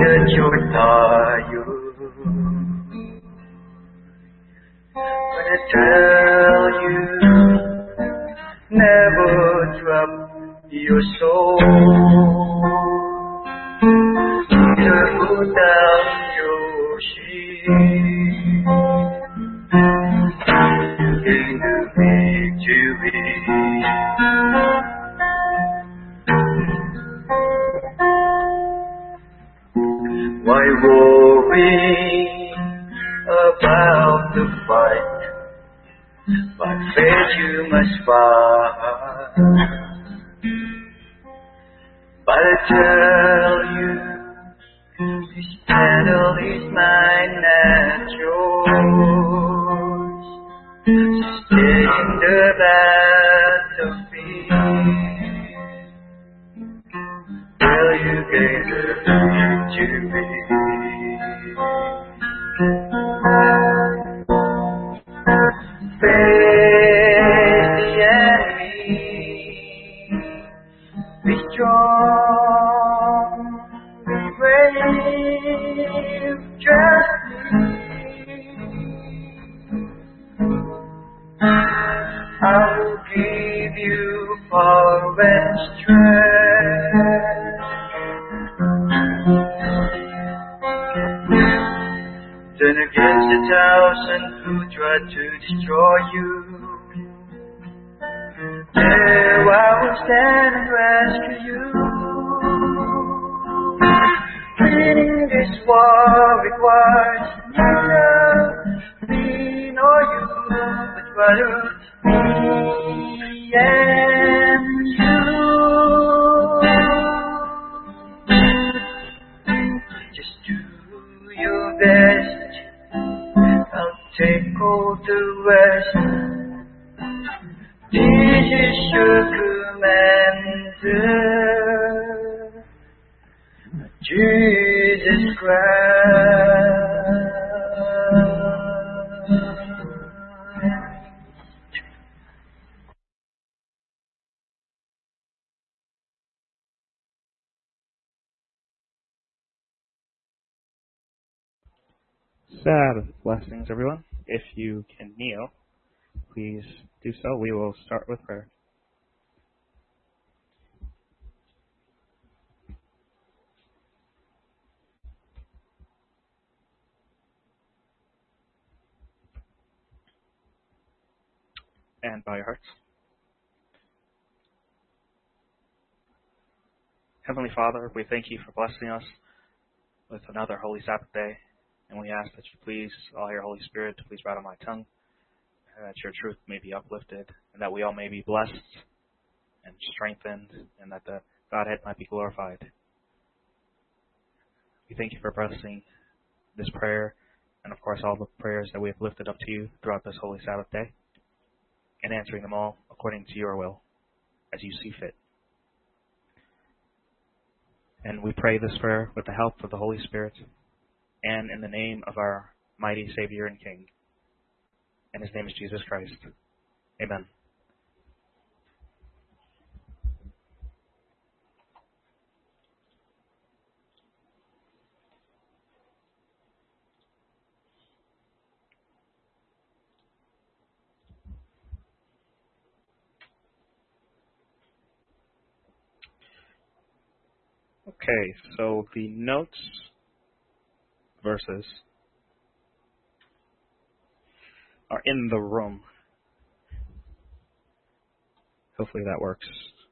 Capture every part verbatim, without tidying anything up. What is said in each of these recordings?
that you're tired. When I tell you, never drop your soul. Neither put down your shield. You gain the victory. Why worry about the fight? By faith you must fight. But I tell you, this battle is mine and yours. Stay in the battlefield till you gain the victory. Face the enemy, be strong, be brave, trust me. I will give you power and strength. Turn against the thousand who try to destroy you. There I will stand and rescue you. Winning this war requires neither me nor you, but rather me and you. Just do your best. Take all the rest. This is your commander, Jesus Christ. Sabbath blessings, everyone. If you can kneel, please do so. We will start with prayer. And bow your hearts. Heavenly Father, we thank you for blessing us with another Holy Sabbath day. And we ask that you please allow your Holy Spirit to please ride on my tongue, and that your truth may be uplifted, and that we all may be blessed and strengthened, and that the Godhead might be glorified. We thank you for blessing this prayer, and of course all the prayers that we have lifted up to you throughout this Holy Sabbath day, and answering them all according to your will, as you see fit. And we pray this prayer with the help of the Holy Spirit, and in the name of our mighty Savior and King. And his name is Jesus Christ. Amen. Okay, so the notes verses are in the room. Hopefully that works.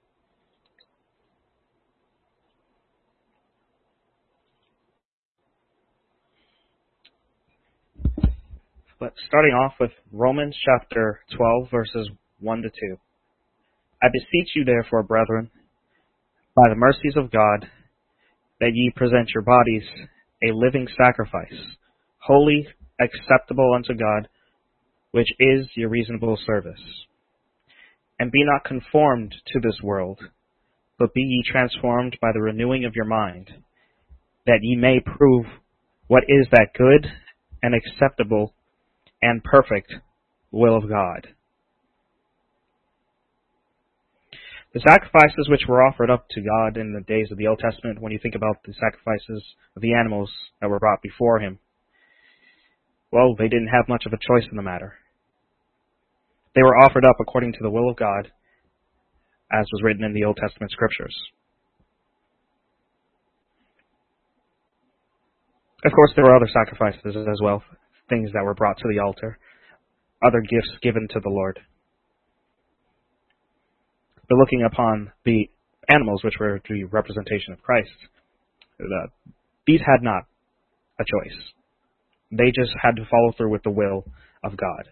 But starting off with Romans chapter twelve, verses one to two. I beseech you therefore, brethren, by the mercies of God, that ye present your bodies a living sacrifice, holy, acceptable unto God, which is your reasonable service. And be not conformed to this world, but be ye transformed by the renewing of your mind, that ye may prove what is that good and acceptable and perfect will of God. The sacrifices which were offered up to God in the days of the Old Testament, when you think about the sacrifices of the animals that were brought before him, well, they didn't have much of a choice in the matter. They were offered up according to the will of God, as was written in the Old Testament scriptures. Of course, there were other sacrifices as well, things that were brought to the altar, other gifts given to the Lord. But looking upon the animals, which were the representation of Christ, uh, these had not a choice. They just had to follow through with the will of God.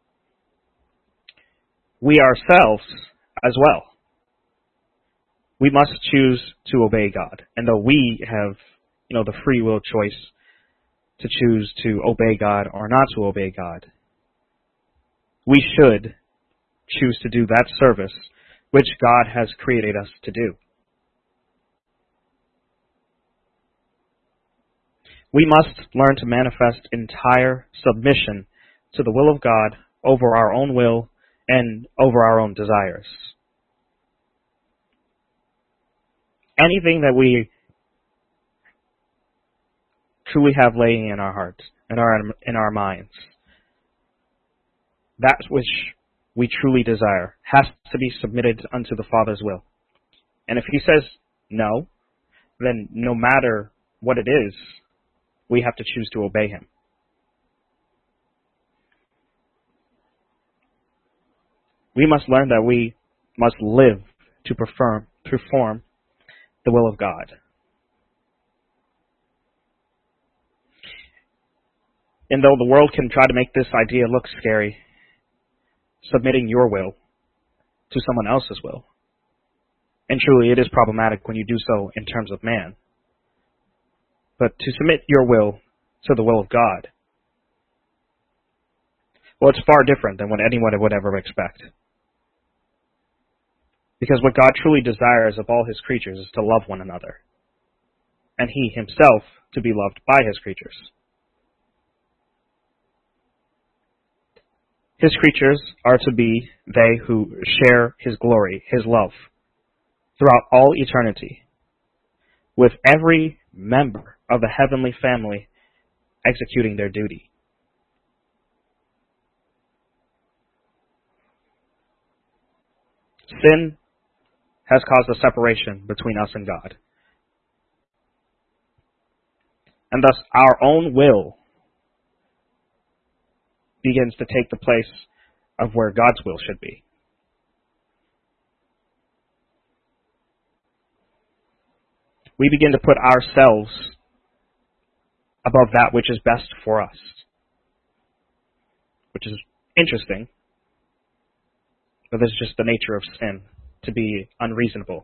We ourselves as well. We must choose to obey God. And though we have, you know, the free will choice to choose to obey God or not to obey God, we should choose to do that service which God has created us to do. We must learn to manifest entire submission to the will of God over our own will and over our own desires. Anything that we truly have laying in our hearts, in our in our minds, that which we truly desire has to be submitted unto the Father's will. And if He says no, then no matter what it is, we have to choose to obey Him. We must learn that we must live to perform, perform the will of God. And though the world can try to make this idea look scary, submitting your will to someone else's will, and truly it is problematic when you do so in terms of man, but to submit your will to the will of God, well, it's far different than what anyone would ever expect. Because what God truly desires of all His creatures is to love one another, and He Himself to be loved by His creatures. His creatures are to be they who share His glory, His love, throughout all eternity, with every member of the heavenly family executing their duty. Sin has caused a separation between us and God. And thus our own will begins to take the place of where God's will should be. We begin to put ourselves above that which is best for us, which is interesting, but this is just the nature of sin, to be unreasonable.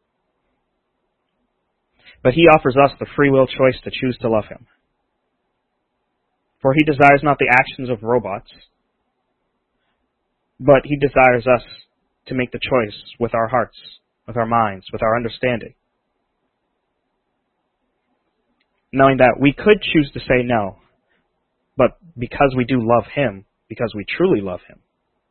But He offers us the free will choice to choose to love Him. For He desires not the actions of robots, but He desires us to make the choice with our hearts, with our minds, with our understanding. Knowing that we could choose to say no, but because we do love Him, because we truly love Him,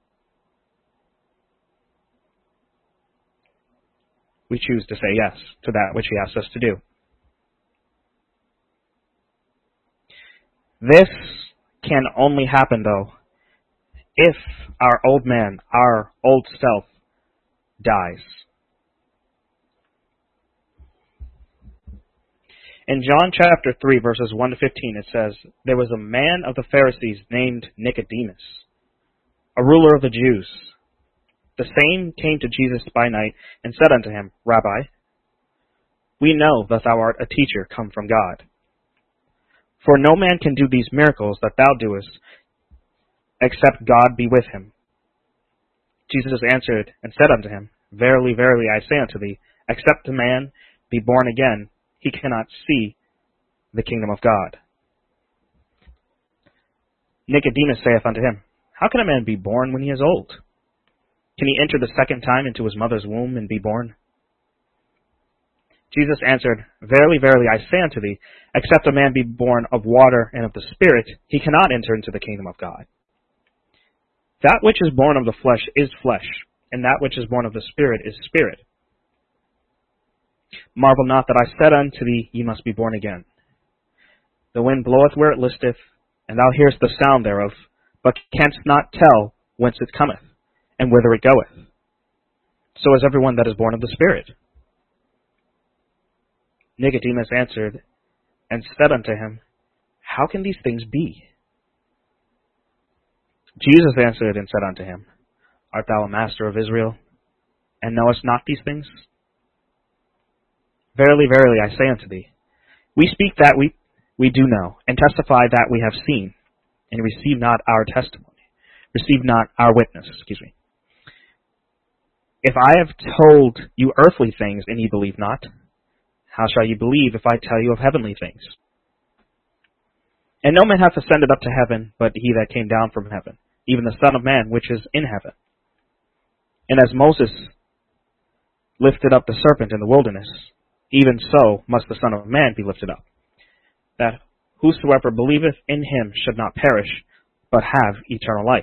we choose to say yes to that which He asks us to do. This can only happen, though, if our old man, our old self, dies. In John chapter three, verses one to fifteen, it says, "There was a man of the Pharisees named Nicodemus, a ruler of the Jews. The same came to Jesus by night and said unto him, Rabbi, we know that thou art a teacher come from God. For no man can do these miracles that thou doest, except God be with him. Jesus answered and said unto him, Verily, verily, I say unto thee, except a man be born again, he cannot see the kingdom of God. Nicodemus saith unto him, How can a man be born when he is old? Can he enter the second time into his mother's womb and be born? Jesus answered, Verily, verily, I say unto thee, except a man be born of water and of the Spirit, he cannot enter into the kingdom of God. That which is born of the flesh is flesh, and that which is born of the Spirit is spirit. Marvel not that I said unto thee, Ye must be born again. The wind bloweth where it listeth, and thou hearest the sound thereof, but canst not tell whence it cometh, and whither it goeth. So is everyone that is born of the Spirit. Nicodemus answered and said unto him, How can these things be? Jesus answered and said unto him, Art thou a master of Israel, and knowest not these things? Verily, verily, I say unto thee, we speak that we, we do know, and testify that we have seen, and receive not our testimony, receive not our witness, excuse me. If I have told you earthly things, and ye believe not, how shall ye believe if I tell you of heavenly things? And no man hath ascended up to heaven, but he that came down from heaven, even the Son of Man which is in heaven. And as Moses lifted up the serpent in the wilderness, even so must the Son of Man be lifted up, that whosoever believeth in him should not perish, but have eternal life.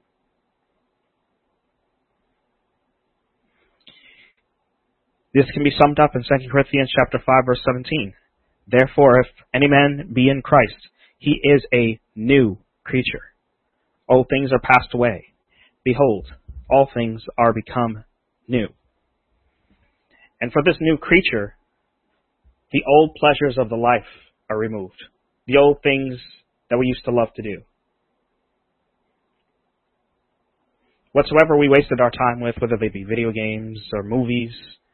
This can be summed up in Second Corinthians chapter five, verse seventeen. Therefore, if any man be in Christ, he is a new creature. Old things are passed away. Behold, all things are become new. And for this new creature, the old pleasures of the life are removed. The old things that we used to love to do. Whatsoever we wasted our time with, whether they be video games or movies,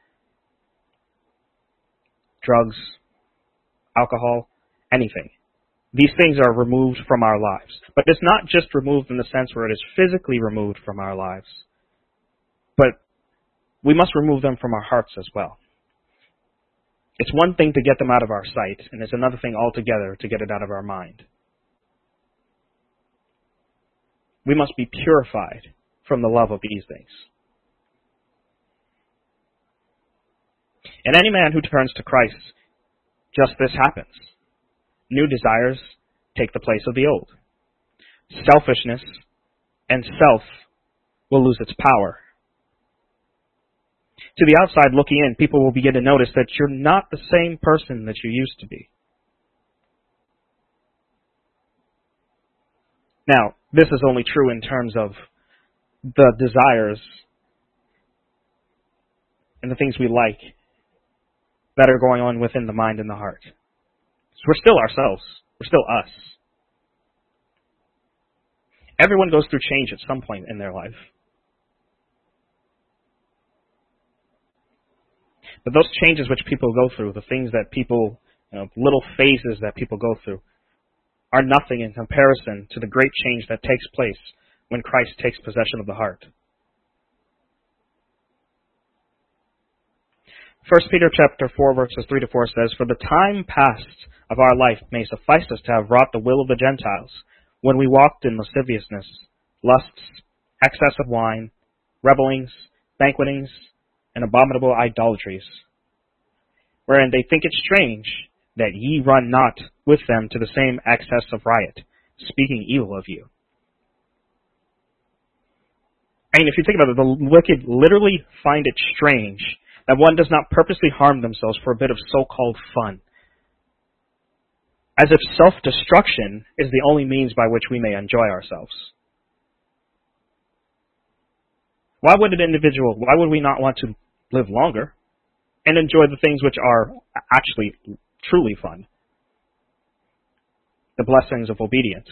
drugs, alcohol, anything. These things are removed from our lives. But it's not just removed in the sense where it is physically removed from our lives, but we must remove them from our hearts as well. It's one thing to get them out of our sight, and it's another thing altogether to get it out of our mind. We must be purified from the love of these things. And any man who turns to Christ, just this happens. New desires take the place of the old. Selfishness and self will lose its power. To the outside looking in, people will begin to notice that you're not the same person that you used to be. Now, this is only true in terms of the desires and the things we like that are going on within the mind and the heart. So we're still ourselves. We're still us. Everyone goes through change at some point in their life. But those changes which people go through, the things that people, you know, little phases that people go through, are nothing in comparison to the great change that takes place when Christ takes possession of the heart. First Peter chapter four, verses three to four says, For the time past of our life may suffice us to have wrought the will of the Gentiles, when we walked in lasciviousness, lusts, excess of wine, revellings, banquetings, and abominable idolatries, wherein they think it strange that ye run not with them to the same excess of riot, speaking evil of you. I mean, if you think about it, the wicked literally find it strange that one does not purposely harm themselves for a bit of so-called fun, as if self-destruction is the only means by which we may enjoy ourselves. Why would an individual, why would we not want to live longer and enjoy the things which are actually truly fun? The blessings of obedience.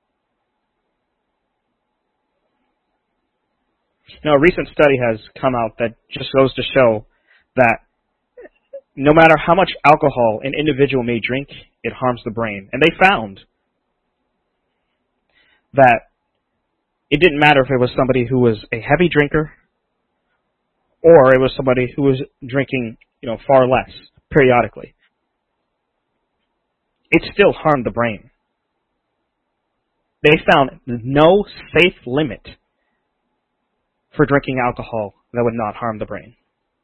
Now, a recent study has come out that just goes to show that no matter how much alcohol an individual may drink, it harms the brain. And they found that it didn't matter if it was somebody who was a heavy drinker or it was somebody who was drinking, you know, far less periodically. It still harmed the brain. They found no safe limit for drinking alcohol that would not harm the brain.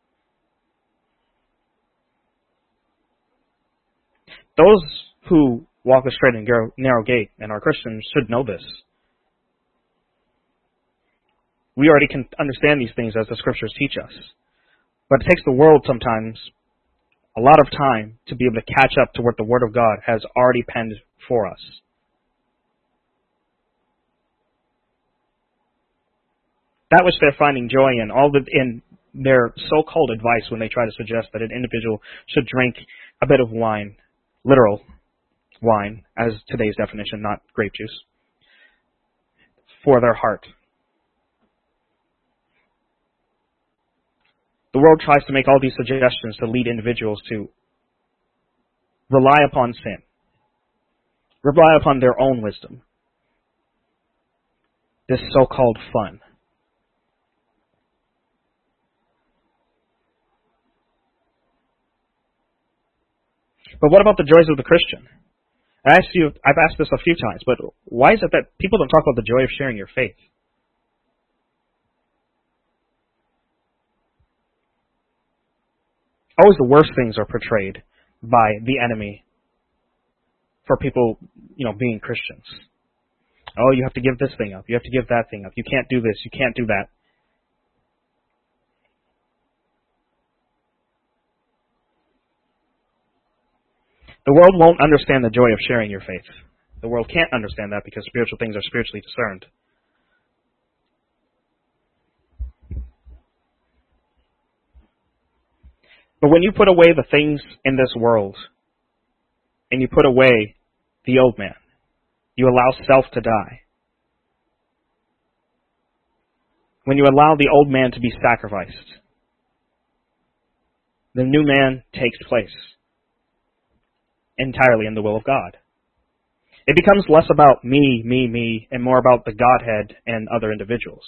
Those who walk a straight and narrow gate and are Christians should know this. We already can understand these things as the Scriptures teach us. But it takes the world sometimes a lot of time to be able to catch up to what the Word of God has already penned for us. That which they're finding joy in, all the, in their so-called advice when they try to suggest that an individual should drink a bit of wine, literal wine, as today's definition, not grape juice, for their heart. The world tries to make all these suggestions to lead individuals to rely upon sin, rely upon their own wisdom, this so-called fun. But what about the joys of the Christian? I asked you, I've asked this a few times, but why is it that people don't talk about the joy of sharing your faith? Always the worst things are portrayed by the enemy for people, you know, being Christians. Oh, you have to give this thing up. You have to give that thing up. You can't do this. You can't do that. The world won't understand the joy of sharing your faith. The world can't understand that because spiritual things are spiritually discerned. But when you put away the things in this world, and you put away the old man, you allow self to die. When you allow the old man to be sacrificed, the new man takes place entirely in the will of God. It becomes less about me, me, me, and more about the Godhead and other individuals.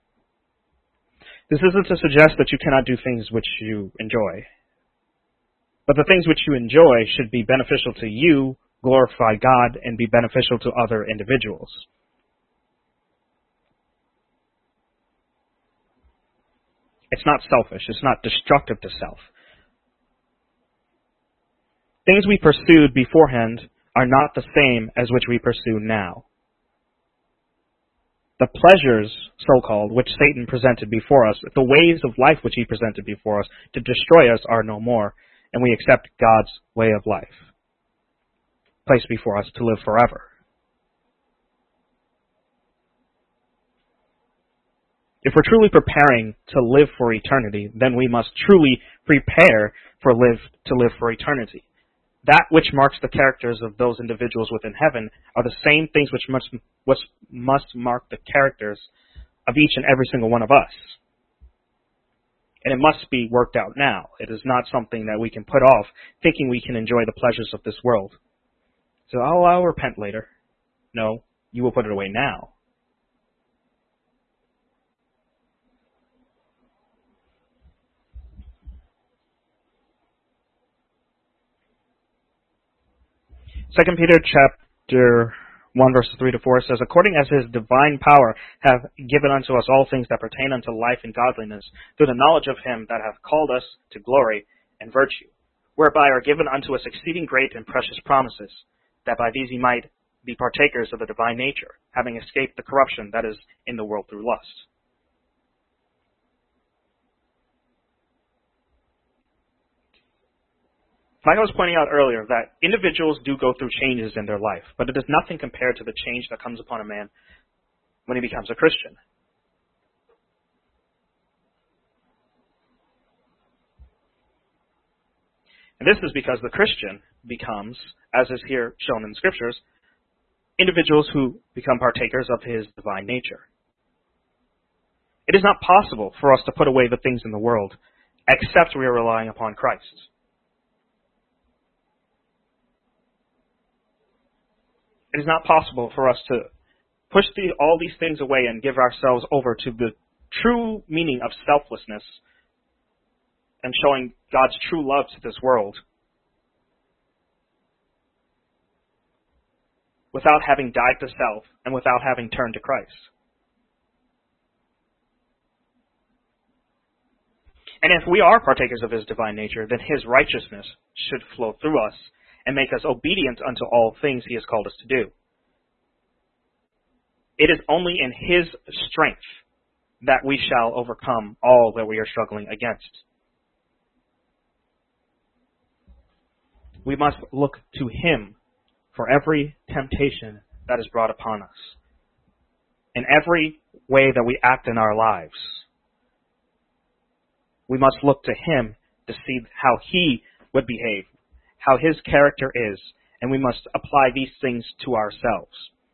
This isn't to suggest that you cannot do things which you enjoy. But the things which you enjoy should be beneficial to you, glorify God, and be beneficial to other individuals. It's not selfish. It's not destructive to self. Things we pursued beforehand are not the same as which we pursue now. The pleasures, so-called, which Satan presented before us, the ways of life which he presented before us to destroy us are no more, and we accept God's way of life, placed before us to live forever. If we're truly preparing to live for eternity, then we must truly prepare for live to live for eternity. That which marks the characters of those individuals within heaven are the same things which must, which must mark the characters of each and every single one of us. And it must be worked out now. It is not something that we can put off thinking we can enjoy the pleasures of this world. So, oh, I'll repent later. No, you will put it away now. Second Peter chapter one, verses three to four says, according as his divine power hath given unto us all things that pertain unto life and godliness, through the knowledge of him that hath called us to glory and virtue, whereby are given unto us exceeding great and precious promises, that by these ye might be partakers of the divine nature, having escaped the corruption that is in the world through lust. Like I was pointing out earlier, that individuals do go through changes in their life, but it is nothing compared to the change that comes upon a man when he becomes a Christian. And this is because the Christian becomes, as is here shown in the Scriptures, individuals who become partakers of his divine nature. It is not possible for us to put away the things in the world except we are relying upon Christ. It is not possible for us to push the, all these things away and give ourselves over to the true meaning of selflessness and showing God's true love to this world without having died to self and without having turned to Christ. And if we are partakers of his divine nature, then his righteousness should flow through us and make us obedient unto all things he has called us to do. It is only in his strength that we shall overcome all that we are struggling against. We must look to Him for every temptation that is brought upon us, in every way that we act in our lives. We must look to Him to see how He would behave, how His character is, and we must apply these things to ourselves.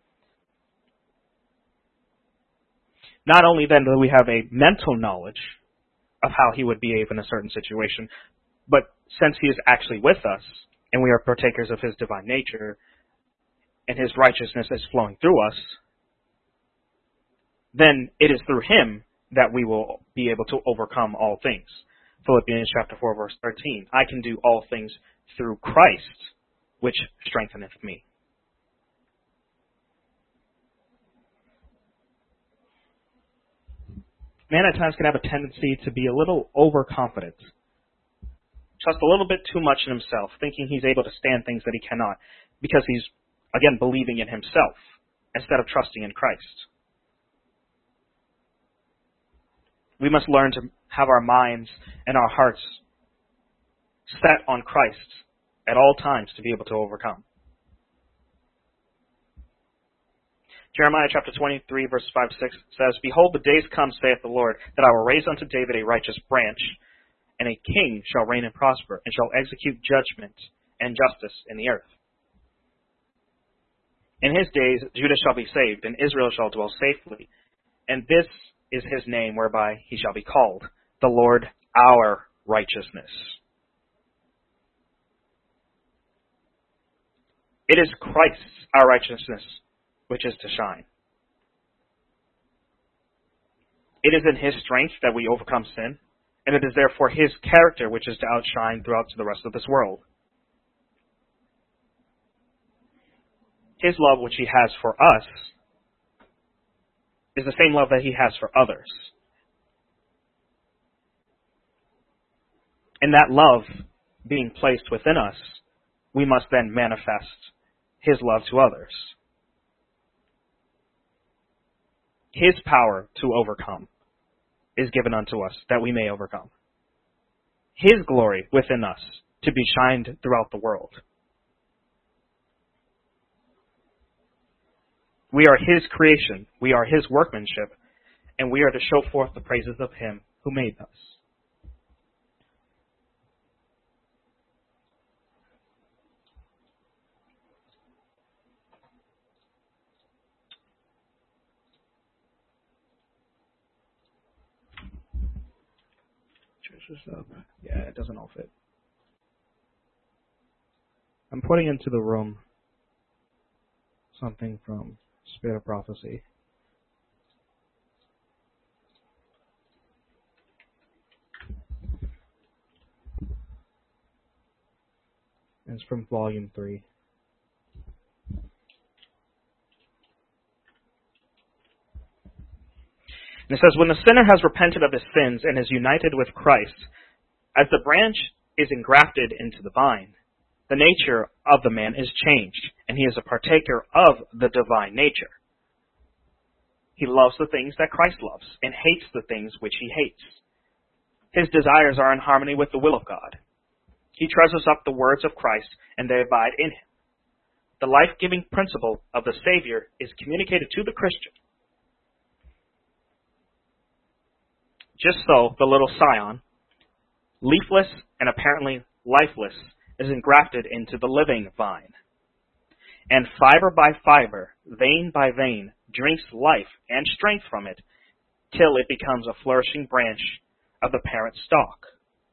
Not only then do we have a mental knowledge of how He would behave in a certain situation, but since He is actually with us, and we are partakers of His divine nature, and His righteousness is flowing through us, then it is through Him that we will be able to overcome all things. Philippians chapter four, verse thirteen. I can do all things through Christ, which strengtheneth me. Man at times can have a tendency to be a little overconfident. Trust a little bit too much in himself, thinking he's able to stand things that he cannot, because he's, again, believing in himself instead of trusting in Christ. We must learn to have our minds and our hearts set on Christ at all times to be able to overcome. Jeremiah chapter twenty-three, verse five to six says, Behold, the days come, saith the Lord, that I will raise unto David a righteous branch, and a king shall reign and prosper, and shall execute judgment and justice in the earth. In his days Judah shall be saved, and Israel shall dwell safely. And this is his name whereby he shall be called, the Lord our righteousness. It is Christ's our righteousness which is to shine. It is in His strength that we overcome sin, and it is therefore His character which is to outshine throughout to the rest of this world. His love which He has for us is the same love that He has for others. And that love being placed within us, we must then manifest His love to others. His power to overcome is given unto us, that we may overcome. His glory within us to be shined throughout the world. We are His creation, we are His workmanship, and we are to show forth the praises of Him who made us. Up. Yeah, it doesn't all fit. I'm putting into the room something from Spirit of Prophecy. And it's from volume three. And it says, when the sinner has repented of his sins and is united with Christ, as the branch is engrafted into the vine, the nature of the man is changed, and he is a partaker of the divine nature. He loves the things that Christ loves, and hates the things which he hates. His desires are in harmony with the will of God. He treasures up the words of Christ, and they abide in him. The life-giving principle of the Savior is communicated to the Christian. Just so, the little scion, leafless and apparently lifeless, is engrafted into the living vine. And fiber by fiber, vein by vein, drinks life and strength from it, till it becomes a flourishing branch of the parent stalk.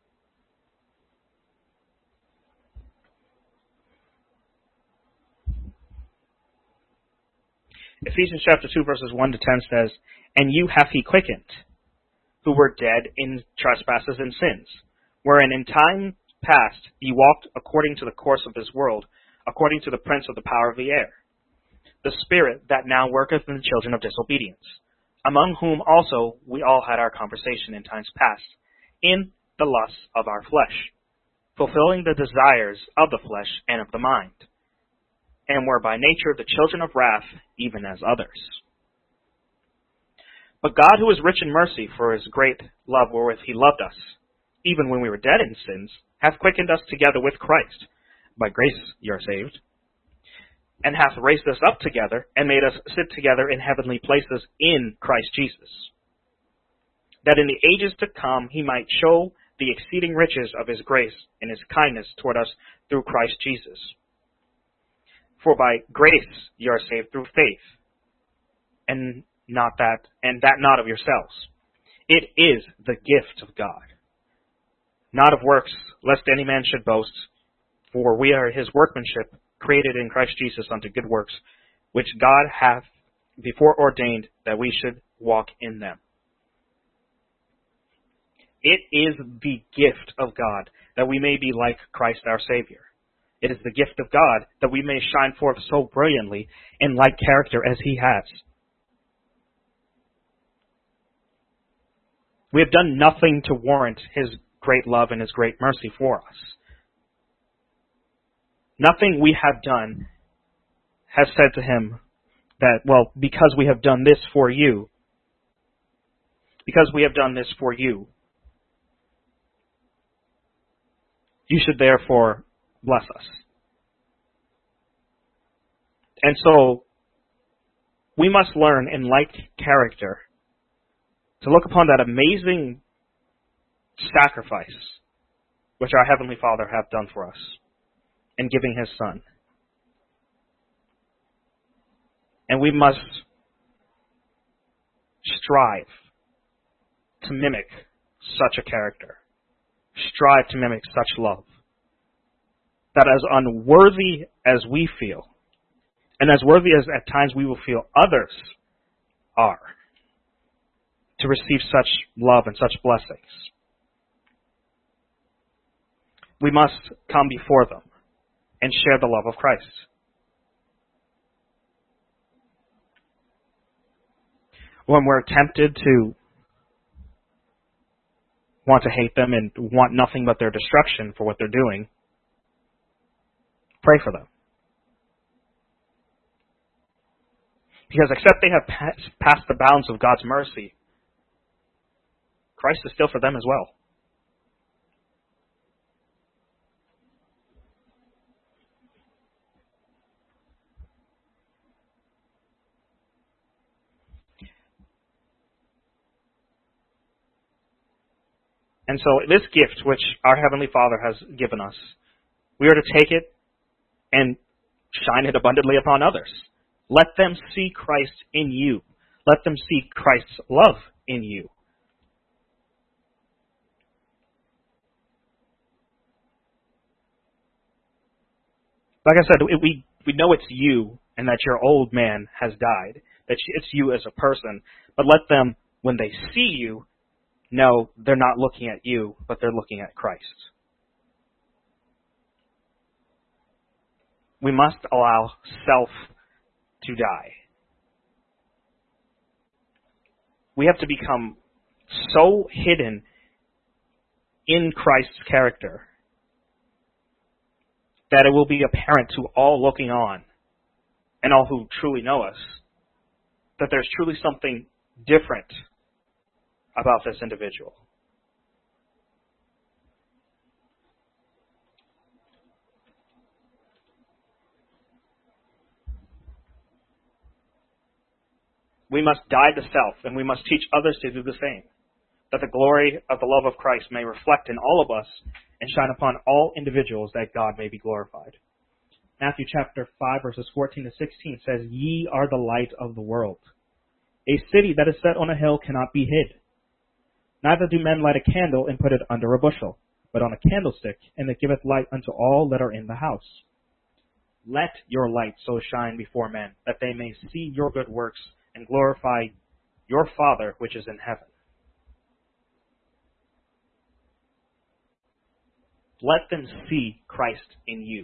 Ephesians chapter two, verses one to ten says, And you hath he quickened, who were dead in trespasses and sins, wherein in time past ye walked according to the course of this world, according to the prince of the power of the air, the spirit that now worketh in the children of disobedience, among whom also we all had our conversation in times past, in the lusts of our flesh, fulfilling the desires of the flesh and of the mind, and were by nature the children of wrath, even as others. But God, who is rich in mercy, for his great love wherewith he loved us, even when we were dead in sins, hath quickened us together with Christ. By grace ye are saved. And hath raised us up together, and made us sit together in heavenly places in Christ Jesus, that in the ages to come he might show the exceeding riches of his grace and his kindness toward us through Christ Jesus. For by grace ye are saved through faith, and not that, and that not of yourselves. It is the gift of God, not of works, lest any man should boast. For we are his workmanship, created in Christ Jesus unto good works, which God hath before ordained that we should walk in them. It is the gift of God that we may be like Christ our Savior. It is the gift of God that we may shine forth so brilliantly in like character as he has. We have done nothing to warrant his great love and his great mercy for us. Nothing we have done has said to him that, well, because we have done this for you, because we have done this for you, you should therefore bless us. And so, we must learn in like character to look upon that amazing sacrifice which our Heavenly Father hath done for us in giving his Son. And we must strive to mimic such a character. Strive to mimic such love. That as unworthy as we feel, and as worthy as at times we will feel others are, to receive such love and such blessings, we must come before them and share the love of Christ. When we're tempted to want to hate them and want nothing but their destruction for what they're doing, pray for them. Because except they have passed the bounds of God's mercy, Christ is still for them as well. And so this gift which our Heavenly Father has given us, we are to take it and shine it abundantly upon others. Let them see Christ in you. Let them see Christ's love in you. Like I said, we, we know it's you and that your old man has died, that it's you as a person, but let them, when they see you, know they're not looking at you, but they're looking at Christ. We must allow self to die. We have to become so hidden in Christ's character that it will be apparent to all looking on and all who truly know us that there's truly something different about this individual. We must die to self, and we must teach others to do the same, that the glory of the love of Christ may reflect in all of us and shine upon all individuals, that God may be glorified. Matthew chapter five, verses fourteen to sixteen says, "Ye are the light of the world. A city that is set on a hill cannot be hid. Neither do men light a candle and put it under a bushel, but on a candlestick, and it giveth light unto all that are in the house. Let your light so shine before men, that they may see your good works and glorify your Father which is in heaven." Let them see Christ in you.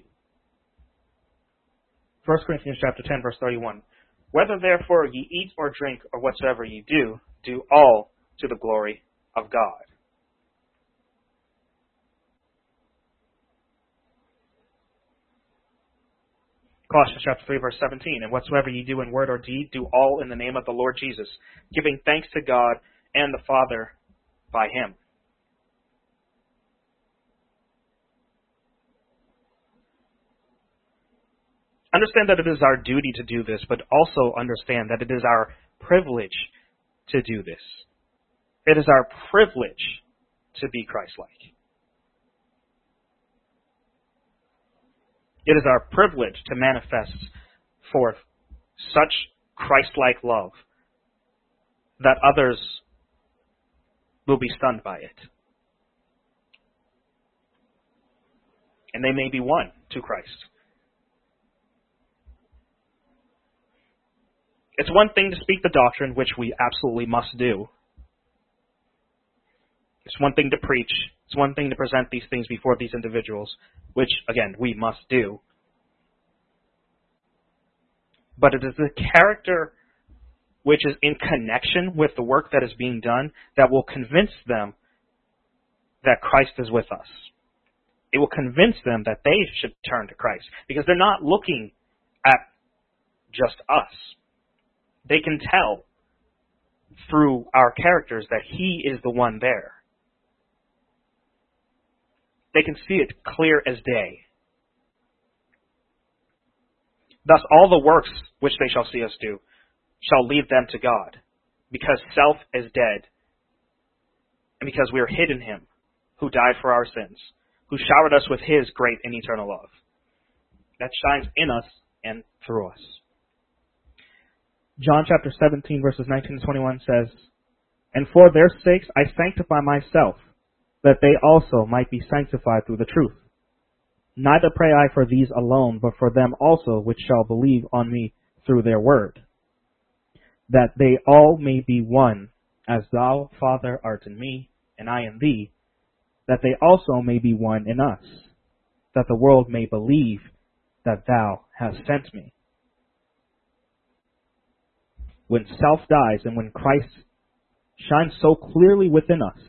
First Corinthians chapter ten, verse thirty-one. "Whether therefore ye eat or drink or whatsoever ye do, do all to the glory of God." Colossians chapter three, verse seventeen, and whatsoever ye do in word or deed, do all in the name of the Lord Jesus, giving thanks to God and the Father by him. Understand that it is our duty to do this, but also understand that it is our privilege to do this. It is our privilege to be Christ-like. It is our privilege to manifest forth such Christ-like love that others will be stunned by it. And they may be won to Christ. It's one thing to speak the doctrine, which we absolutely must do. It's one thing to preach. It's one thing to present these things before these individuals, which, again, we must do. But it is the character which is in connection with the work that is being done that will convince them that Christ is with us. It will convince them that they should turn to Christ, because they're not looking at just us. They can tell through our characters that he is the one there. They can see it clear as day. Thus all the works which they shall see us do shall lead them to God, because self is dead, and because we are hid in him, who died for our sins, who showered us with his great and eternal love, that shines in us and through us. John chapter seventeen, verses nineteen to twenty-one says, "And for their sakes I sanctify myself, that they also might be sanctified through the truth. Neither pray I for these alone, but for them also which shall believe on me through their word, that they all may be one, as thou, Father, art in me, and I in thee, that they also may be one in us, that the world may believe that thou hast sent me." When self dies and when Christ shines so clearly within us,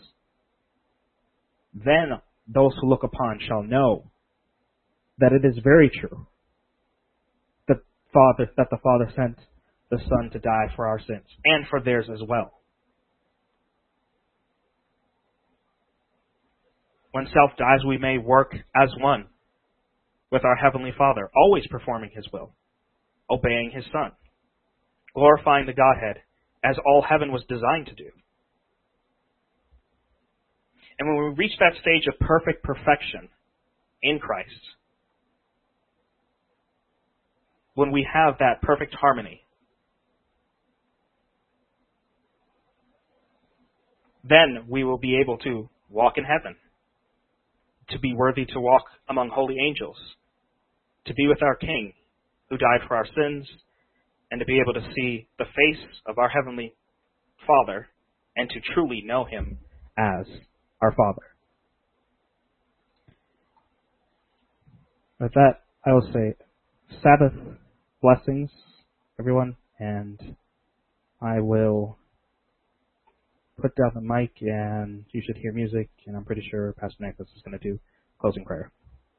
then those who look upon shall know that it is very true that Father that the Father sent the Son to die for our sins, and for theirs as well. When self dies, we may work as one with our Heavenly Father, always performing his will, obeying his Son, glorifying the Godhead as all heaven was designed to do. And when we reach that stage of perfect perfection in Christ, when we have that perfect harmony, then we will be able to walk in heaven, to be worthy to walk among holy angels, to be with our King who died for our sins, and to be able to see the face of our Heavenly Father and to truly know him as our Father. With that, I will say Sabbath blessings, everyone, and I will put down the mic and you should hear music, and I'm pretty sure Pastor Nicholas is going to do closing prayer.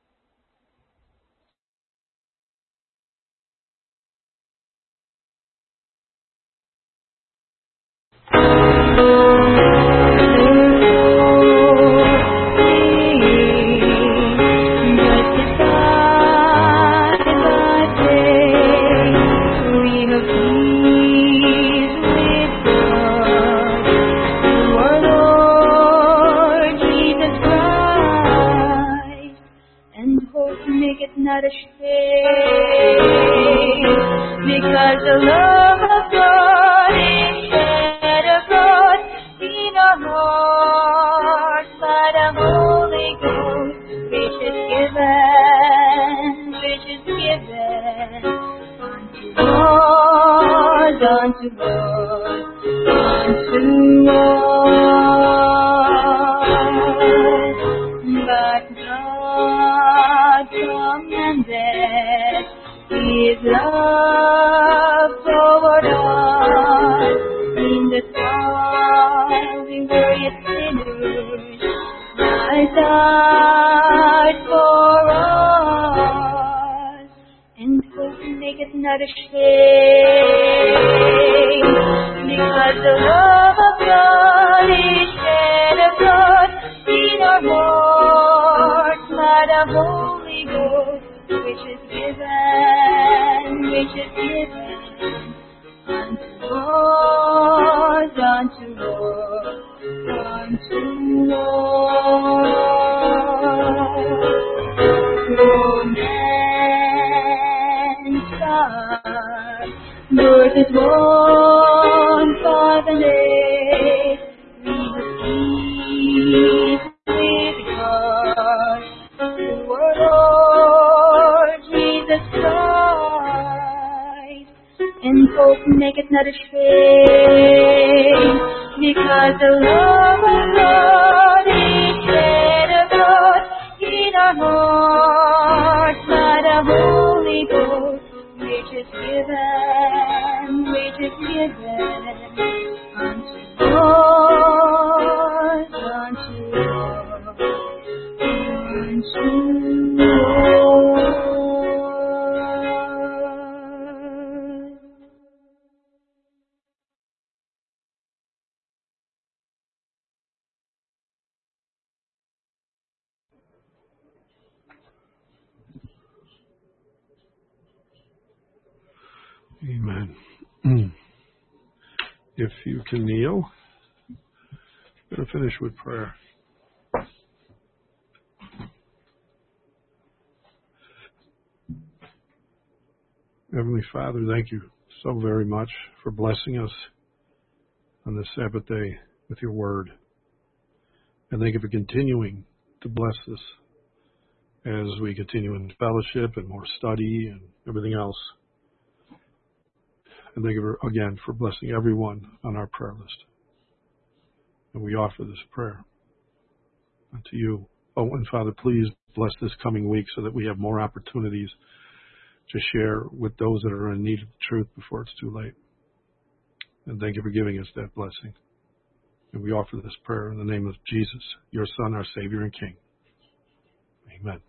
Not ashamed, because the love of God is shed abroad in our hearts by the Holy Ghost, which is given, which is given unto God, unto God, unto us, but God commanded his love toward us in the time we were yet sinners. Christ died for us, and hope maketh not ashamed, because the love of God is shed abroad in our hearts by the Holy Ghost, which is given, which is given unto us, unto us, unto us. Romans five, verses one, five, and eight. We will peace with God, through our Lord Jesus Christ, and hope maketh not ashamed, because the love of God is shed abroad in our hearts by the Holy Ghost, which is given, which is given unto us, unto us, unto us. Amen. If you can kneel, I'm going to finish with prayer. Heavenly Father, thank you so very much for blessing us on this Sabbath day with your word. And thank you for continuing to bless us as we continue in fellowship and more study and everything else. And thank you for, again for blessing everyone on our prayer list. And we offer this prayer unto you. Oh, and Father, please bless this coming week so that we have more opportunities to share with those that are in need of the truth before it's too late. And thank you for giving us that blessing. And we offer this prayer in the name of Jesus, your Son, our Savior and King. Amen.